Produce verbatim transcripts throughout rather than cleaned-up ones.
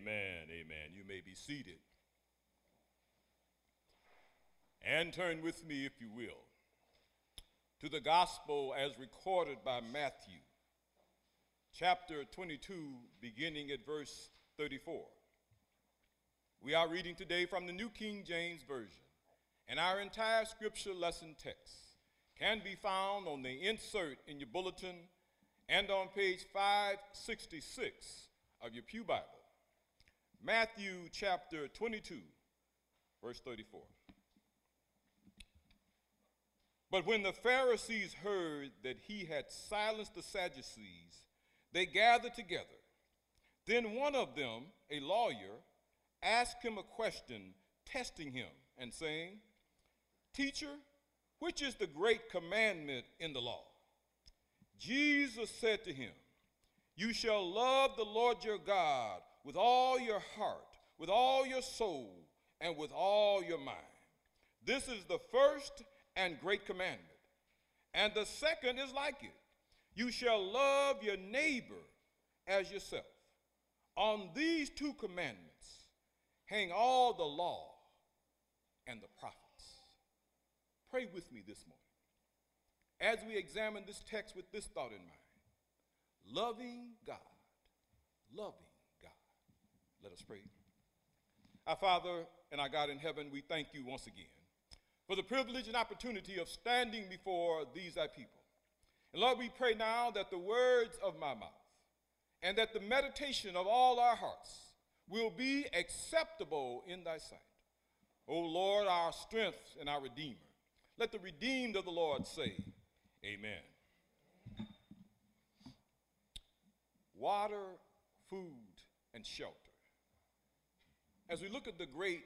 Amen, amen. You may be seated. And turn with me, if you will, to the gospel as recorded by Matthew, chapter twenty-two, beginning at verse thirty-four. We are reading today from the New King James Version, and our entire scripture lesson text can be found on the insert in your bulletin and on page five sixty-six of your pew Bible. Matthew chapter twenty-two, verse thirty-four. But when the Pharisees heard that he had silenced the Sadducees, they gathered together. Then one of them, a lawyer, asked him a question, testing him, and saying, "Teacher, which is the great commandment in the law?" Jesus said to him, "You shall love the Lord your God with all your heart, with all your soul, and with all your mind. This is the first and great commandment. And the second is like it. You shall love your neighbor as yourself. On these two commandments hang all the law and the prophets." Pray with me this morning as we examine this text with this thought in mind. Loving God, loving God. Let us pray. Our Father and our God in heaven, we thank you once again for the privilege and opportunity of standing before these thy people. And Lord, we pray now that the words of my mouth and that the meditation of all our hearts will be acceptable in thy sight. O Lord, our strength and our Redeemer. Let the redeemed of the Lord say, Amen. Water, food, and shelter. As we look at the great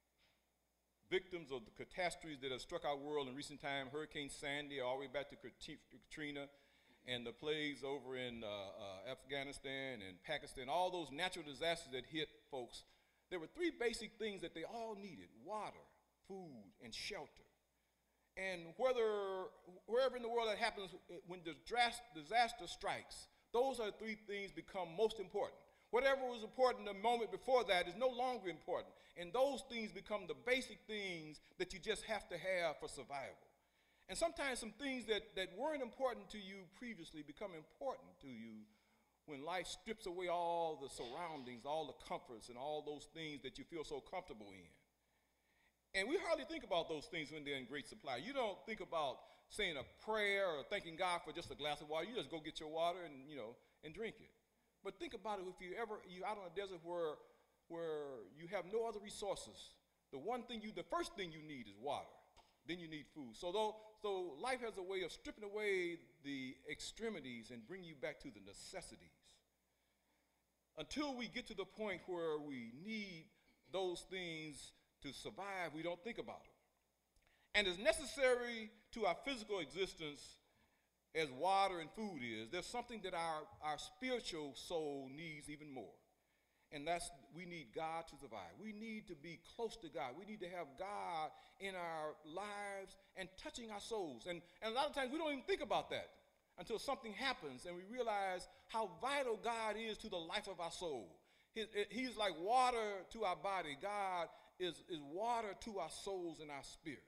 victims of the catastrophes that have struck our world in recent time, Hurricane Sandy, all the way back to Katrina, and the plagues over in uh, uh, Afghanistan and Pakistan, all those natural disasters that hit folks, there were three basic things that they all needed: water, food, and shelter. And whether, wherever in the world that happens, when the disaster strikes, those are the three things become most important. Whatever was important the moment before that is no longer important. And those things become the basic things that you just have to have for survival. And sometimes some things that, that weren't important to you previously become important to you when life strips away all the surroundings, all the comforts, and all those things that you feel so comfortable in. And we hardly think about those things when they're in great supply. You don't think about saying a prayer or thanking God for just a glass of water. You just go get your water and, you know, and drink it. But think about it, if you ever, you're out on a desert where, where you have no other resources, the one thing you, the first thing you need is water. Then you need food. So though, so life has a way of stripping away the extremities and bringing you back to the necessities. Until we get to the point where we need those things to survive, we don't think about them. And as necessary to our physical existence as water and food is, there's something that our, our spiritual soul needs even more. And that's, we need God to survive. We need to be close to God. We need to have God in our lives and touching our souls. And, and a lot of times we don't even think about that until something happens and we realize how vital God is to the life of our soul. He, he's like water to our body. God is, is water to our souls and our spirits.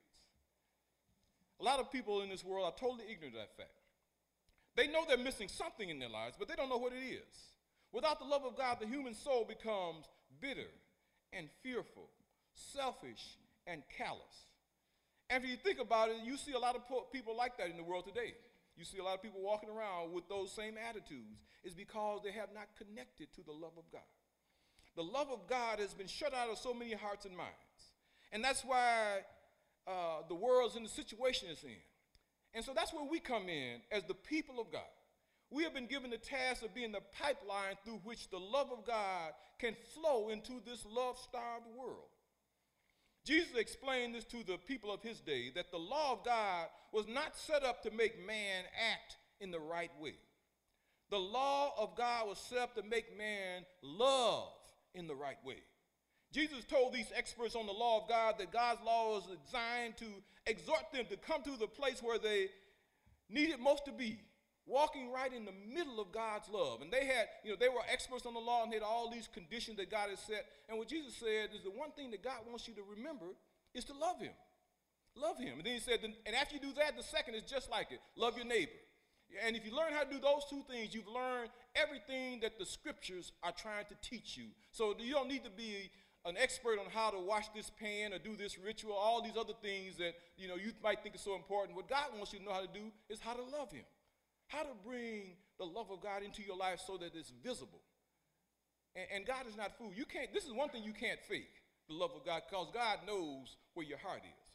A lot of people in this world are totally ignorant of that fact. They know they're missing something in their lives, but they don't know what it is. Without the love of God, the human soul becomes bitter and fearful, selfish and callous. And if you think about it, you see a lot of people like that in the world today. You see a lot of people walking around with those same attitudes. It's because they have not connected to the love of God. The love of God has been shut out of so many hearts and minds. And that's why uh, the world's in the situation it's in. And so that's where we come in as the people of God. We have been given the task of being the pipeline through which the love of God can flow into this love-starved world. Jesus explained this to the people of his day, that the law of God was not set up to make man act in the right way. The law of God was set up to make man love in the right way. Jesus told these experts on the law of God that God's law was designed to exhort them to come to the place where they needed most to be, walking right in the middle of God's love. And they had, you know, they were experts on the law and had all these conditions that God had set. And what Jesus said is the one thing that God wants you to remember is to love him. Love him. And then he said, and after you do that, the second is just like it. Love your neighbor. And if you learn how to do those two things, you've learned everything that the scriptures are trying to teach you. So you don't need to be an expert on how to wash this pan or do this ritual, all these other things that, you know, you might think is so important. What God wants you to know how to do is how to love him, how to bring the love of God into your life so that it's visible. And, and God is not fooled. You can't, this is one thing you can't fake, the love of God, because God knows where your heart is.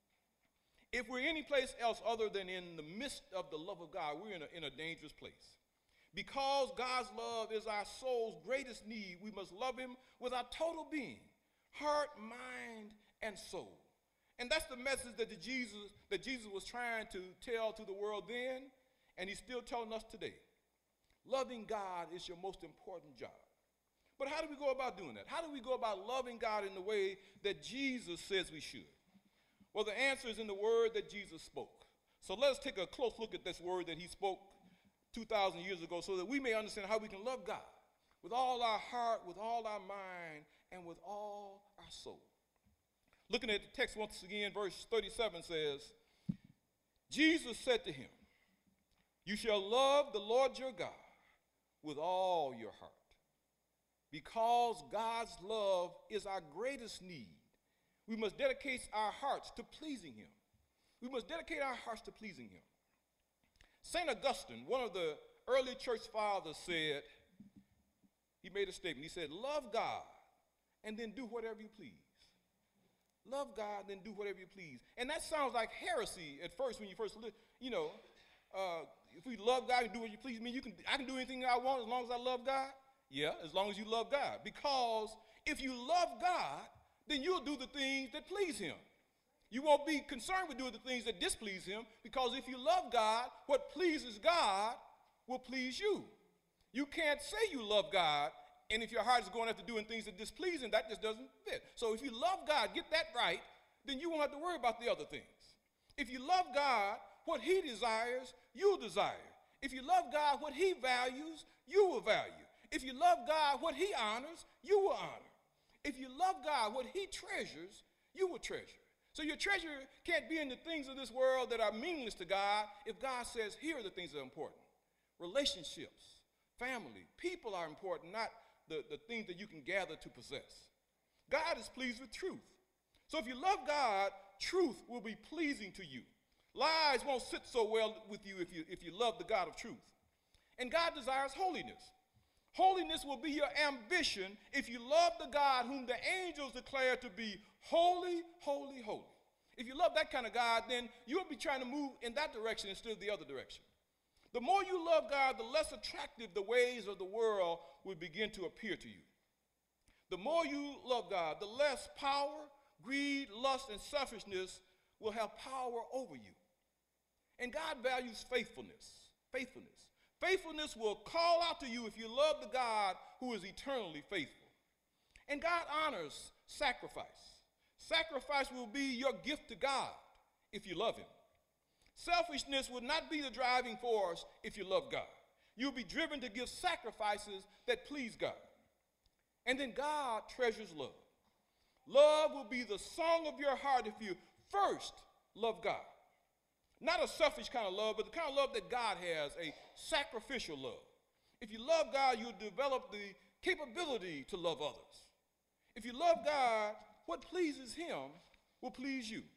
If we're any place else other than in the midst of the love of God, we're in a, in a dangerous place. Because God's love is our soul's greatest need, we must love him with our total being, heart, mind, and soul. And that's the message that, the Jesus, that Jesus was trying to tell to the world then, and he's still telling us today. Loving God is your most important job. But how do we go about doing that? How do we go about loving God in the way that Jesus says we should? Well, the answer is in the word that Jesus spoke. So let's take a close look at this word that he spoke two thousand years ago so that we may understand how we can love God with all our heart, with all our mind, and with all our soul. Looking at the text once again, verse thirty-seven says, Jesus said to him, you shall love the Lord your God with all your heart. Because God's love is our greatest need, we must dedicate our hearts to pleasing him. We must dedicate our hearts to pleasing him. Saint Augustine, one of the early church fathers, said, he made a statement. He said, love God and then do whatever you please. Love God, then do whatever you please. And that sounds like heresy at first when you first, you know, uh, if we love God and do what you please, I mean, you can, I can do anything I want as long as I love God? Yeah, as long as you love God. Because if you love God, then you'll do the things that please him. You won't be concerned with doing the things that displease him, because if you love God, what pleases God will please you. You can't say you love God, and if your heart is going after doing things that displease him, that just doesn't fit. So if you love God, get that right, then you won't have to worry about the other things. If you love God, what he desires, you'll desire. If you love God, what he values, you will value. If you love God, what he honors, you will honor. If you love God, what he treasures, you will treasure. So your treasure can't be in the things of this world that are meaningless to God if God says, here are the things that are important. Relationships, family, people are important, not the, the things that you can gather to possess. God is pleased with truth. So if you love God, truth will be pleasing to you. Lies won't sit so well with you if you, if you love the God of truth. And God desires holiness. Holiness will be your ambition if you love the God whom the angels declare to be holy, holy, holy. If you love that kind of God, then you'll be trying to move in that direction instead of the other direction. The more you love God, the less attractive the ways of the world will begin to appear to you. The more you love God, the less power, greed, lust, and selfishness will have power over you. And God values faithfulness, faithfulness. Faithfulness will call out to you if you love the God who is eternally faithful. And God honors sacrifice. Sacrifice will be your gift to God if you love him. Selfishness will not be the driving force if you love God. You'll be driven to give sacrifices that please God. And then God treasures love. Love will be the song of your heart if you first love God. Not a selfish kind of love, but the kind of love that God has, a sacrificial love. If you love God, you'll develop the capability to love others. If you love God, what pleases him will please you.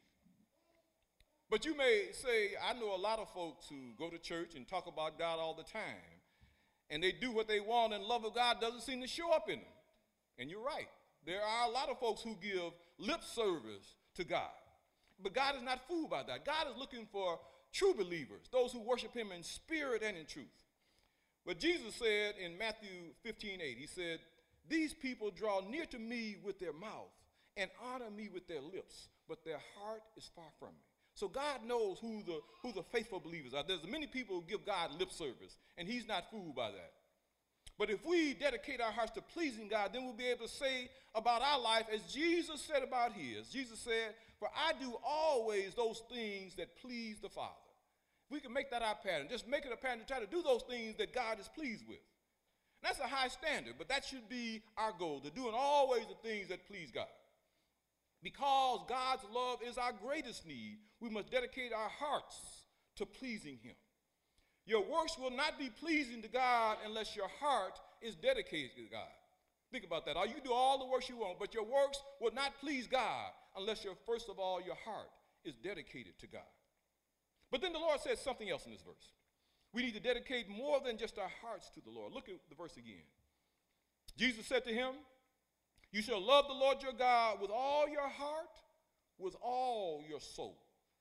But you may say, I know a lot of folks who go to church and talk about God all the time, and they do what they want, and love of God doesn't seem to show up in them. And you're right. There are a lot of folks who give lip service to God. But God is not fooled by that. God is looking for true believers, those who worship him in spirit and in truth. But Jesus said in Matthew fifteen eight, he said, these people draw near to me with their mouth and honor me with their lips, but their heart is far from me. So God knows who the, who the faithful believers are. There's many people who give God lip service, and he's not fooled by that. But if we dedicate our hearts to pleasing God, then we'll be able to say about our life as Jesus said about his. Jesus said, for I do always those things that please the Father. We can make that our pattern. Just make it a pattern to try to do those things that God is pleased with. And that's a high standard, but that should be our goal, to do in always the things that please God. Because God's love is our greatest need, we must dedicate our hearts to pleasing him. Your works will not be pleasing to God unless your heart is dedicated to God. Think about that. You can do all the works you want, but your works will not please God unless you're, first of all, your heart is dedicated to God. But then the Lord says something else in this verse. We need to dedicate more than just our hearts to the Lord. Look at the verse again. Jesus said to him, you shall love the Lord your God with all your heart, with all your soul.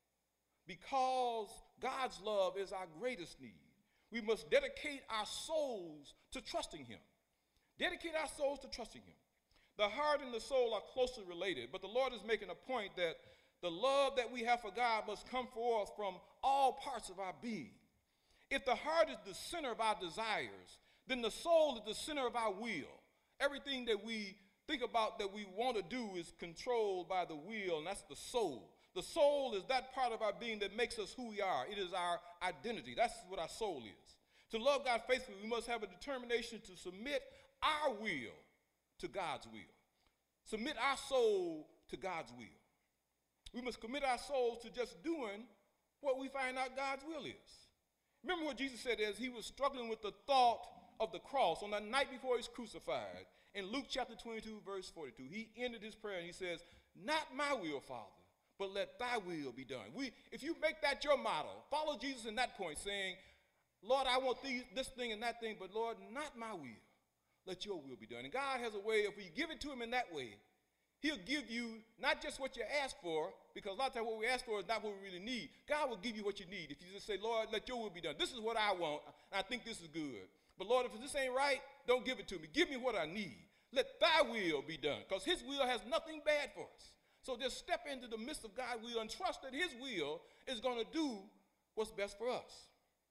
Because God's love is our greatest need, we must dedicate our souls to trusting him. Dedicate our souls to trusting him. The heart and the soul are closely related, but the Lord is making a point that the love that we have for God must come forth from all parts of our being. If the heart is the center of our desires, then the soul is the center of our will. Everything that we think about that we want to do is controlled by the will, and that's the soul. The soul is that part of our being that makes us who we are. It is our identity. That's what our soul is. To love God faithfully, we must have a determination to submit our will to God's will. Submit our soul to God's will. We must commit our souls to just doing what we find out God's will is. Remember what Jesus said as he was struggling with the thought of the cross on the night before he was crucified. In Luke chapter twenty-two, verse forty-two, he ended his prayer and he says, not my will, Father, but let thy will be done. We, if you make that your model, follow Jesus in that point, saying, Lord, I want these, this thing and that thing, but Lord, not my will. Let your will be done. And God has a way, if we give it to him in that way, he'll give you not just what you ask for, because a lot of times what we ask for is not what we really need. God will give you what you need. If you just say, Lord, let your will be done. This is what I want, and I think this is good. But Lord, if this ain't right, don't give it to me. Give me what I need. Let thy will be done, because his will has nothing bad for us. So just step into the midst of God's will and trust that his will is going to do what's best for us.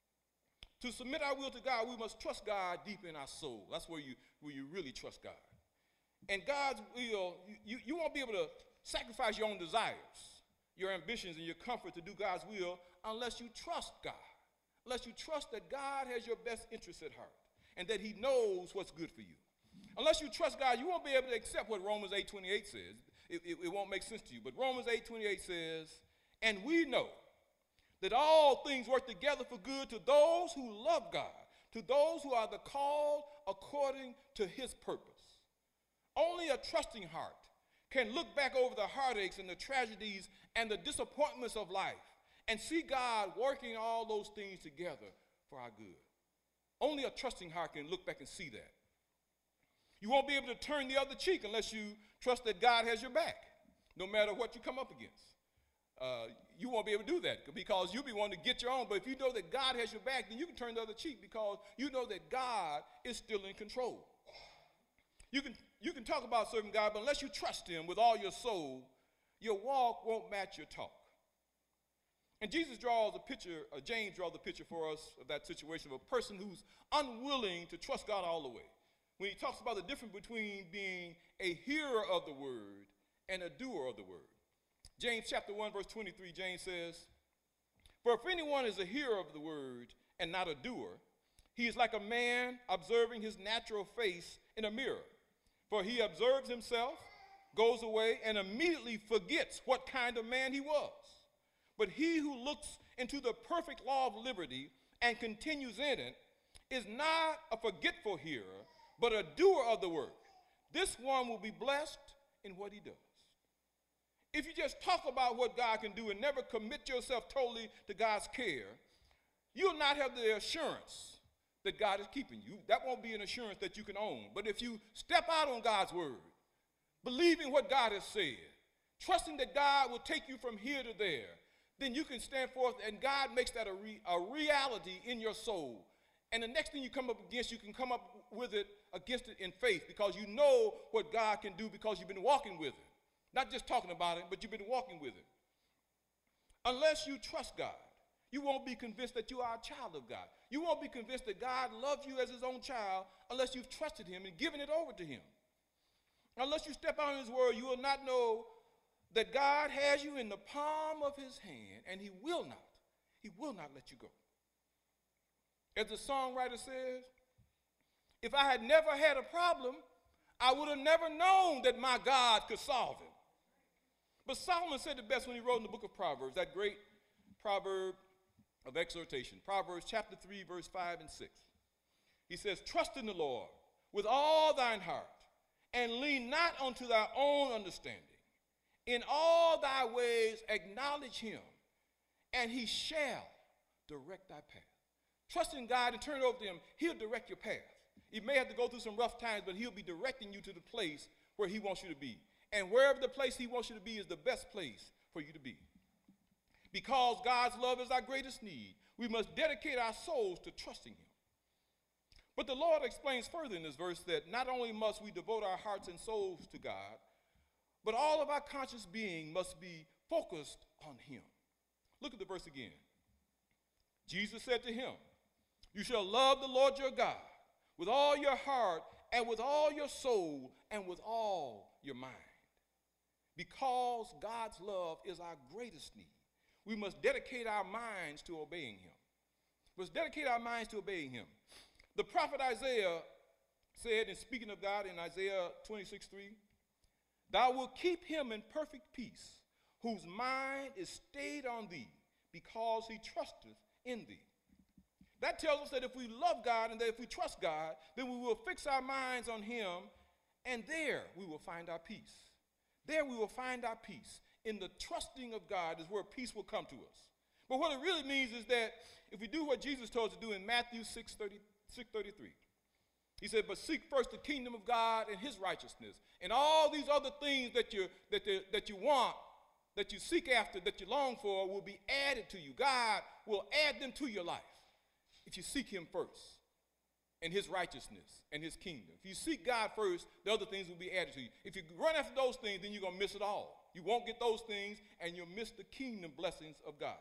To submit our will to God, we must trust God deep in our soul. That's where you, where you really trust God. And God's will, you, you won't be able to sacrifice your own desires, your ambitions, and your comfort to do God's will unless you trust God. Unless you trust that God has your best interests at heart and that he knows what's good for you. Unless you trust God, you won't be able to accept what Romans eight twenty-eight says. It, it, it won't make sense to you. But Romans eight twenty-eight says, and we know that all things work together for good to those who love God, to those who are the called according to his purpose. Only a trusting heart can look back over the heartaches and the tragedies and the disappointments of life and see God working all those things together for our good. Only a trusting heart can look back and see that. You won't be able to turn the other cheek unless you trust that God has your back, no matter what you come up against. Uh, you won't be able to do that because you'll be wanting to get your own. But if you know that God has your back, then you can turn the other cheek because you know that God is still in control. You can, you can talk about serving God, but unless you trust him with all your soul, your walk won't match your talk. And Jesus draws a picture, uh, James draws a picture for us of that situation of a person who's unwilling to trust God all the way. When he talks about the difference between being a hearer of the word and a doer of the word. James chapter one, verse twenty-three, James says, for if anyone is a hearer of the word and not a doer, he is like a man observing his natural face in a mirror. For he observes himself, goes away, and immediately forgets what kind of man he was. But he who looks into the perfect law of liberty and continues in it is not a forgetful hearer, but a doer of the work. This one will be blessed in what he does. If you just talk about what God can do and never commit yourself totally to God's care, you'll not have the assurance that God is keeping you. That won't be an assurance that you can own. But if you step out on God's word, believing what God has said, trusting that God will take you from here to there, then you can stand forth and God makes that a, re- a reality in your soul. And the next thing you come up against, you can come up with it against it in faith because you know what God can do because you've been walking with it. Not just talking about it, but you've been walking with it. Unless you trust God, you won't be convinced that you are a child of God. You won't be convinced that God loves you as his own child unless you've trusted him and given it over to him. Unless you step out in his word, you will not know that God has you in the palm of his hand, and he will not. He will not let you go. As the songwriter says, if I had never had a problem, I would have never known that my God could solve it. But Solomon said the best when he wrote in the book of Proverbs, that great proverb of exhortation, Proverbs chapter three, verse five and six. He says, trust in the Lord with all thine heart, and lean not unto thy own understanding. In all thy ways acknowledge him, and he shall direct thy path. Trust in God and turn it over to him. He'll direct your path. You may have to go through some rough times, but he'll be directing you to the place where he wants you to be. And wherever the place he wants you to be is the best place for you to be. Because God's love is our greatest need, we must dedicate our souls to trusting him. But the Lord explains further in this verse that not only must we devote our hearts and souls to God, but all of our conscious being must be focused on him. Look at the verse again. Jesus said to him, you shall love the Lord your God with all your heart and with all your soul and with all your mind. Because God's love is our greatest need, we must dedicate our minds to obeying him. We must dedicate our minds to obeying him. The prophet Isaiah said, in speaking of God in Isaiah twenty-six three, thou wilt keep him in perfect peace, whose mind is stayed on thee, because he trusteth in thee. That tells us that if we love God and that if we trust God, then we will fix our minds on him, and there we will find our peace. There we will find our peace. In the trusting of God is where peace will come to us. But what it really means is that if we do what Jesus told us to do in Matthew six thirty-three, he said, but seek first the kingdom of God and his righteousness, and all these other things that you, that, the, that you want, that you seek after, that you long for, will be added to you. God will add them to your life if you seek him first and his righteousness and his kingdom. If you seek God first, the other things will be added to you. If you run after those things, then you're going to miss it all. You won't get those things, and you'll miss the kingdom blessings of God.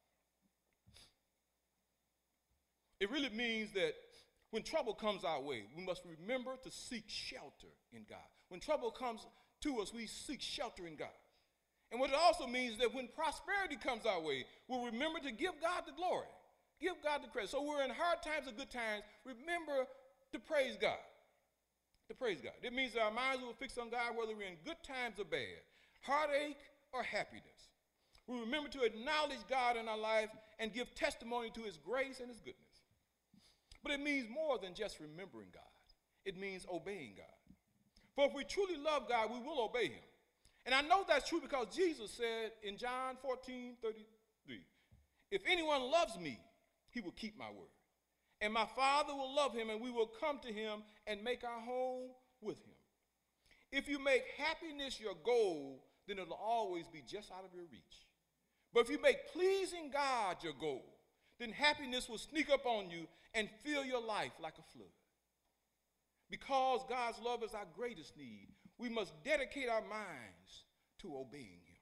It really means that when trouble comes our way, we must remember to seek shelter in God. When trouble comes to us, we seek shelter in God. And what it also means is that when prosperity comes our way, we'll remember to give God the glory. Give God the credit. So we're in hard times or good times, remember to praise God. To praise God. It means that our minds will fix on God whether we're in good times or bad, heartache or happiness. We remember to acknowledge God in our life and give testimony to his grace and his goodness. But it means more than just remembering God. It means obeying God. For if we truly love God, we will obey him. And I know that's true because Jesus said in John fourteen thirty-three, if anyone loves me, he will keep my word. And my Father will love him, and we will come to him and make our home with him. If you make happiness your goal, then it'll always be just out of your reach. But if you make pleasing God your goal, then happiness will sneak up on you and fill your life like a flood. Because God's love is our greatest need, we must dedicate our minds to obeying him.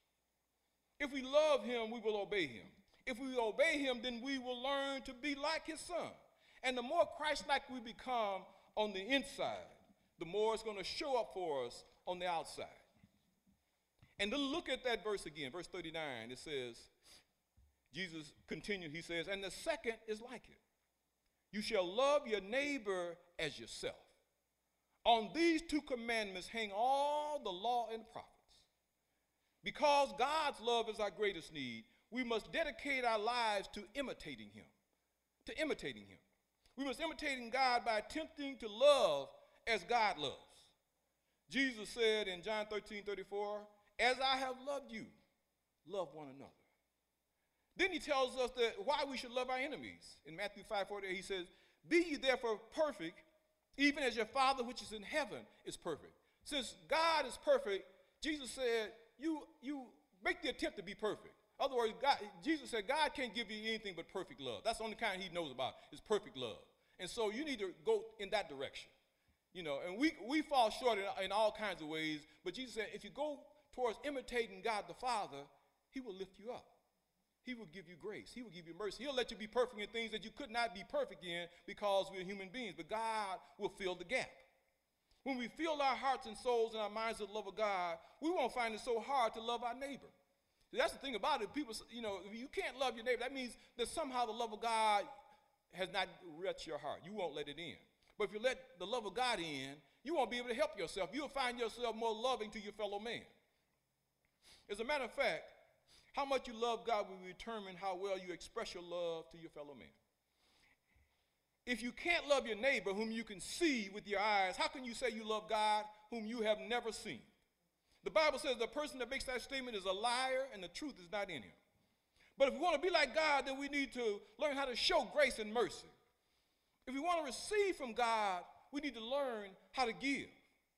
If we love him, we will obey him. If we obey him, then we will learn to be like his son. And the more Christ-like we become on the inside, the more it's going to show up for us on the outside. And then look at that verse again, verse thirty-nine. It says, Jesus continued, he says, and the second is like it. You shall love your neighbor as yourself. On these two commandments hang all the law and prophets. Because God's love is our greatest need, we must dedicate our lives to imitating him, to imitating him. We must imitate God by attempting to love as God loves. Jesus said in John thirteen thirty-four, as I have loved you, love one another. Then he tells us that why we should love our enemies. In Matthew five forty-eight, he says, be ye therefore perfect, even as your Father which is in heaven is perfect. Since God is perfect, Jesus said, you, you make the attempt to be perfect. In other words, God, Jesus said God can't give you anything but perfect love. That's the only kind he knows about is perfect love. And so you need to go in that direction. You know, and we, we fall short in, in all kinds of ways, but Jesus said if you go towards imitating God the Father, he will lift you up. He will give you grace. He will give you mercy. He'll let you be perfect in things that you could not be perfect in because we're human beings, but God will fill the gap. When we fill our hearts and souls and our minds with the love of God, we won't find it so hard to love our neighbor. That's the thing about it. People, you know, if you can't love your neighbor, that means that somehow the love of God has not reached your heart. You won't let it in. But if you let the love of God in, you won't be able to help yourself. You'll find yourself more loving to your fellow man. As a matter of fact, how much you love God will determine how well you express your love to your fellow man. If you can't love your neighbor whom you can see with your eyes, how can you say you love God whom you have never seen? The Bible says the person that makes that statement is a liar and the truth is not in him. But if we want to be like God, then we need to learn how to show grace and mercy. If we want to receive from God, we need to learn how to give.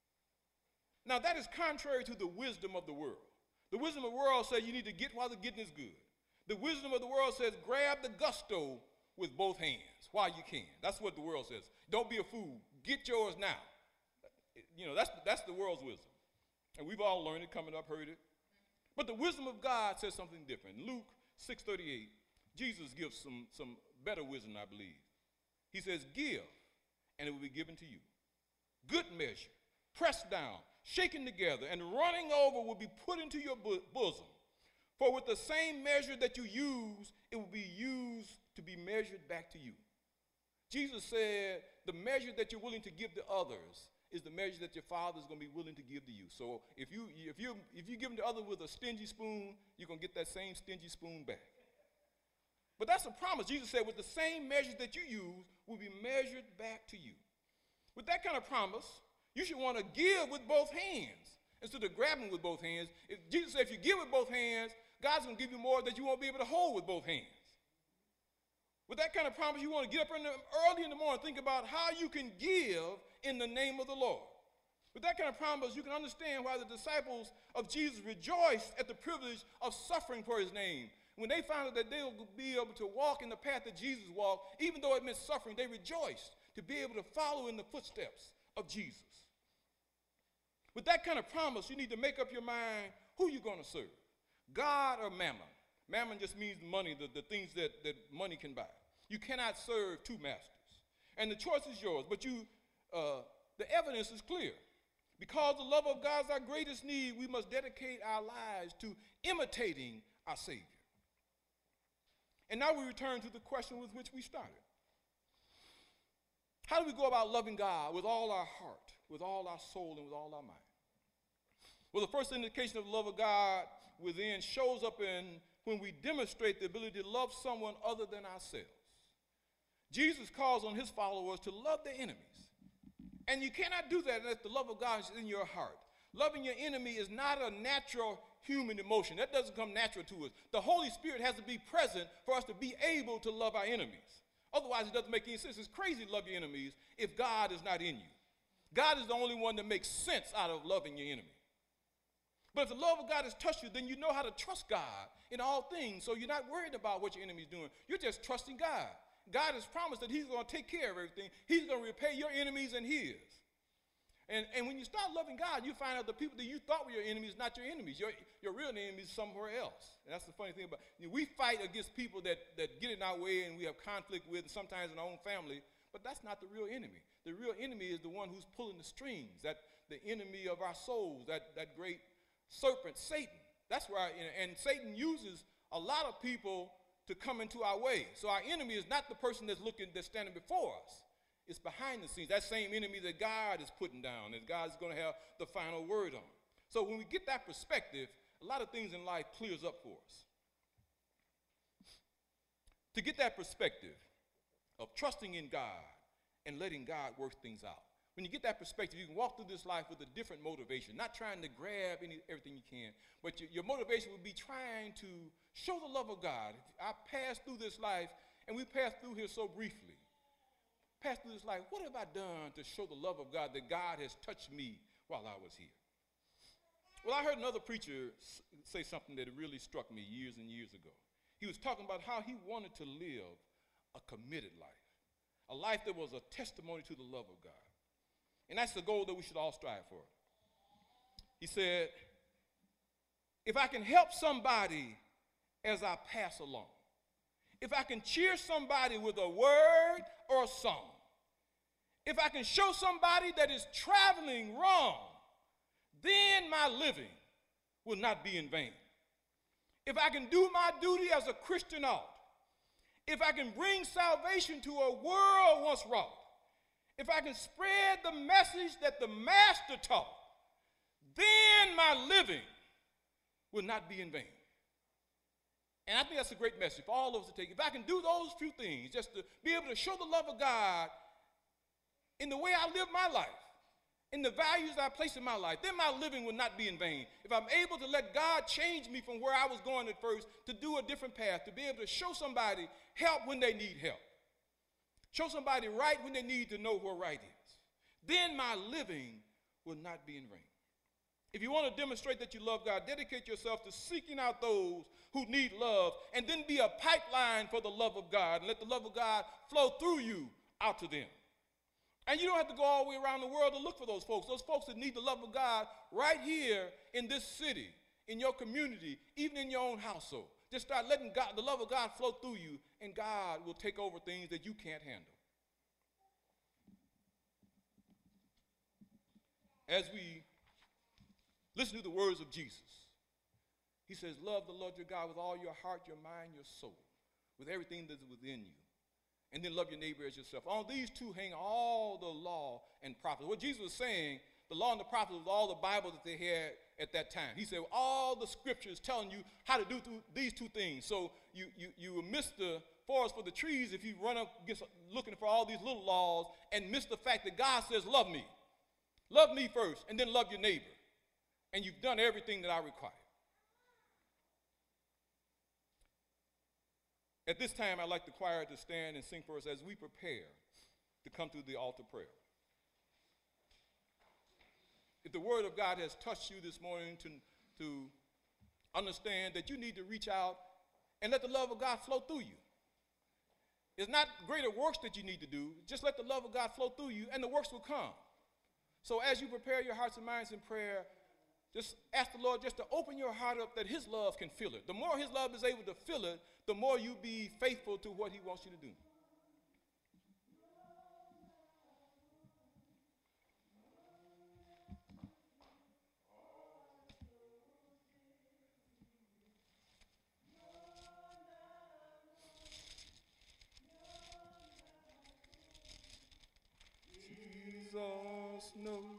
Now that is contrary to the wisdom of the world. The wisdom of the world says you need to get while the getting is good. The wisdom of the world says grab the gusto with both hands while you can. That's what the world says. Don't be a fool. Get yours now. You know, that's, that's the world's wisdom. And we've all learned it, coming up, heard it. But the wisdom of God says something different. Luke six thirty-eight, Jesus gives some, some better wisdom, I believe. He says, give, and it will be given to you. Good measure, pressed down, shaken together, and running over will be put into your bosom. For with the same measure that you use, it will be used to be measured back to you. Jesus said, the measure that you're willing to give to others is the measure that your Father is going to be willing to give to you. So if you if you if you give to others with a stingy spoon, you're going to get that same stingy spoon back. But that's a promise. Jesus said, with the same measure that you use will be measured back to you. With that kind of promise, you should want to give with both hands instead of grabbing with both hands. If Jesus said, if you give with both hands, God's going to give you more that you won't be able to hold with both hands. With that kind of promise, you want to get up in the, early in the morning, think about how you can give in the name of the Lord. With that kind of promise, you can understand why the disciples of Jesus rejoiced at the privilege of suffering for his name. When they found out that they'll be able to walk in the path that Jesus walked, even though it meant suffering, they rejoiced to be able to follow in the footsteps of Jesus. With that kind of promise, you need to make up your mind who you're going to serve, God or mammon. Mammon just means money, the, the things that, that money can buy. You cannot serve two masters. And the choice is yours, but you, uh, the evidence is clear. Because the love of God is our greatest need, we must dedicate our lives to imitating our Savior. And now we return to the question with which we started. How do we go about loving God with all our heart, with all our soul, and with all our mind? Well, the first indication of the love of God within shows up in when we demonstrate the ability to love someone other than ourselves. Jesus calls on his followers to love their enemies. And you cannot do that unless the love of God is in your heart. Loving your enemy is not a natural human emotion. That doesn't come natural to us. The Holy Spirit has to be present for us to be able to love our enemies. Otherwise, it doesn't make any sense. It's crazy to love your enemies if God is not in you. God is the only one that makes sense out of loving your enemy. But if the love of God has touched you, then you know how to trust God in all things. So you're not worried about what your enemy is doing. You're just trusting God. God has promised that he's going to take care of everything. He's going to repay your enemies and his. And, and when you start loving God, you find out the people that you thought were your enemies, not your enemies. Your, your real enemy is somewhere else. And that's the funny thing about it. You know, we fight against people that, that get in our way and we have conflict with, and sometimes in our own family, but that's not the real enemy. The real enemy is the one who's pulling the strings, that the enemy of our souls, that, that great serpent, Satan. That's why, and Satan uses a lot of people to come into our way. So our enemy is not the person that's looking, that's standing before us. It's behind the scenes, that same enemy that God is putting down, and God's going to have the final word on. So when we get that perspective, a lot of things in life clears up for us. To get that perspective of trusting in God and letting God work things out. When you get that perspective, you can walk through this life with a different motivation, not trying to grab any, everything you can, but your, your motivation will be trying to show the love of God. I passed through this life, and we passed through here so briefly. Passed through this life, what have I done to show the love of God, that God has touched me while I was here? Well, I heard another preacher say something that really struck me years and years ago. He was talking about how he wanted to live a committed life, a life that was a testimony to the love of God. And that's the goal that we should all strive for. He said, if I can help somebody as I pass along, if I can cheer somebody with a word or a song, if I can show somebody that is traveling wrong, then my living will not be in vain. if I can do my duty as a Christian ought, if I can bring salvation to a world once wrought, if I can spread the message that the Master taught, then my living will not be in vain. And I think that's a great message for all of us to take. If I can do those few things, just to be able to show the love of God in the way I live my life, in the values I place in my life, then my living will not be in vain. If I'm able to let God change me from where I was going at first to do a different path, to be able to show somebody help when they need help, show somebody right when they need to know where right is, then my living will not be in vain. If you want to demonstrate that you love God, dedicate yourself to seeking out those who need love, and then be a pipeline for the love of God, and let the love of God flow through you out to them. And you don't have to go all the way around the world to look for those folks. Those folks that need the love of God right here in this city, in your community, even in your own household. Just start letting God, the love of God flow through you, and God will take over things that you can't handle. As we listen to the words of Jesus, he says, love the Lord your God with all your heart, your mind, your soul, with everything that's within you. And then love your neighbor as yourself. On these two hang all the law and prophets. What Jesus was saying, the law and the prophets was all the Bible that they had at that time. He said, all the scriptures telling you how to do th- these two things. So you, you, you will miss the forest for the trees if you run up against, looking for all these little laws and miss the fact that God says, love me. Love me first, and then love your neighbor. And you've done everything that I require. At this time, I'd like the choir to stand and sing for us as we prepare to come to the altar prayer. If the word of God has touched you this morning to, to understand that you need to reach out and let the love of God flow through you. It's not greater works that you need to do. Just let the love of God flow through you, and the works will come. So as you prepare your hearts and minds in prayer, just ask the Lord just to open your heart up that his love can fill it. The more his love is able to fill it, the more you be faithful to what he wants you to do. Jesus knows